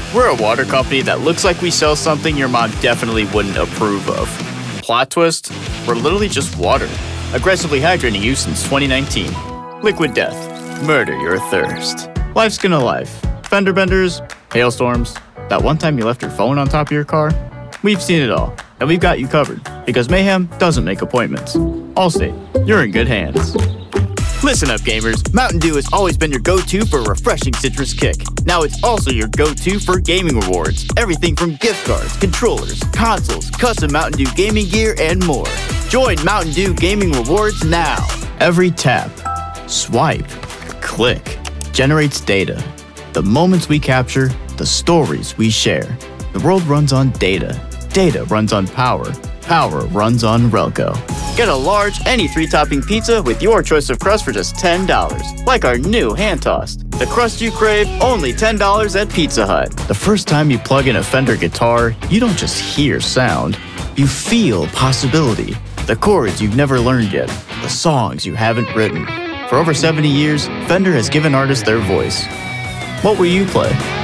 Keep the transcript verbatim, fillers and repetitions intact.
We're a water company that looks like we sell something your mom definitely wouldn't approve of. Plot twist? We're literally just water. Aggressively hydrating you since twenty nineteen. Liquid death. Murder your thirst. Life's gonna life. Fender benders, hailstorms, that one time you left your phone on top of your car. We've seen it all, and we've got you covered, because Mayhem doesn't make appointments. Allstate, you're in good hands. Listen up, gamers. Mountain Dew has always been your go-to for a refreshing citrus kick. Now it's also your go-to for gaming rewards. Everything from gift cards, controllers, consoles, custom Mountain Dew gaming gear, and more. Join Mountain Dew Gaming Rewards now. Every tap, swipe, click generates data. The moments we capture, the stories we share. The world runs on data. Data runs on power. Power runs on Relco. Get a large, any three-topping pizza with your choice of crust for just ten dollars. Like our new hand-tossed. The crust you crave, only ten dollars at Pizza Hut. The first time you plug in a Fender guitar, you don't just hear sound. You feel possibility. The chords you've never learned yet. The songs you haven't written. For over seventy years, Fender has given artists their voice. What will you play?